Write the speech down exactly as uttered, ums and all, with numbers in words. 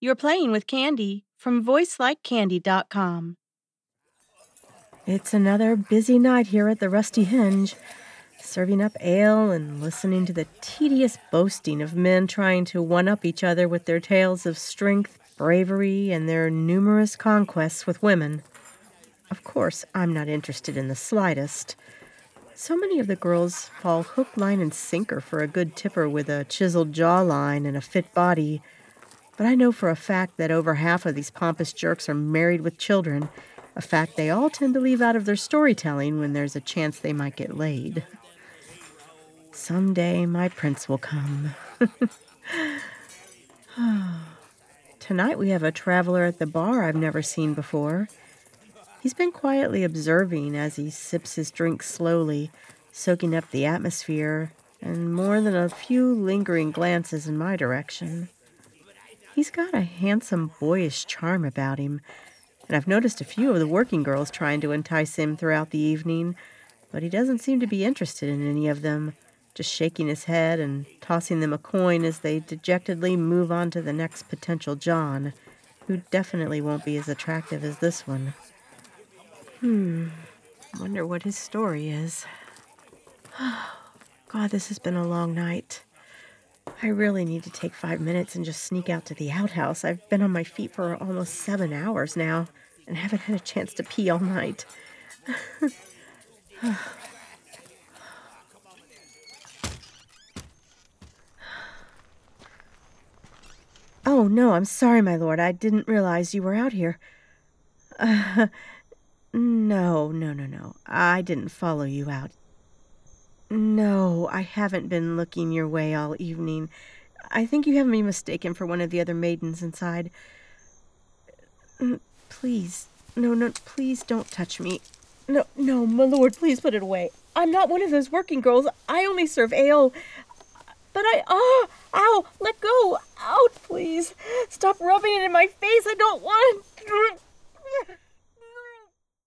You're playing with Candy from voice like candy dot com. It's another busy night here at the Rusty Hinge, serving up ale and listening to the tedious boasting of men trying to one-up each other with their tales of strength, bravery, and their numerous conquests with women. Of course, I'm not interested in the slightest. So many of the girls fall hook, line, and sinker for a good tipper with a chiseled jawline and a fit body. But I know for a fact that over half of these pompous jerks are married with children, a fact they all tend to leave out of their storytelling when there's a chance they might get laid. Someday my prince will come. Tonight we have a traveler at the bar I've never seen before. He's been quietly observing as he sips his drink slowly, soaking up the atmosphere, and more than a few lingering glances in my direction. He's got a handsome, boyish charm about him, and I've noticed a few of the working girls trying to entice him throughout the evening, but he doesn't seem to be interested in any of them, just shaking his head and tossing them a coin as they dejectedly move on to the next potential John, who definitely won't be as attractive as this one. Hmm, wonder what his story is. God, this has been a long night. I really need to take five minutes and just sneak out to the outhouse. I've been on my feet for almost seven hours now and haven't had a chance to pee all night. Oh, no, I'm sorry, my lord. I didn't realize you were out here. Uh, no, no, no, no. I didn't follow you out. No, I haven't been looking your way all evening. I think you have me mistaken for one of the other maidens inside. Please, no, no, please don't touch me. No, no, my lord, please put it away. I'm not one of those working girls. I only serve ale. But I, ah, ow, let go. Out, please. Stop rubbing it in my face. I don't want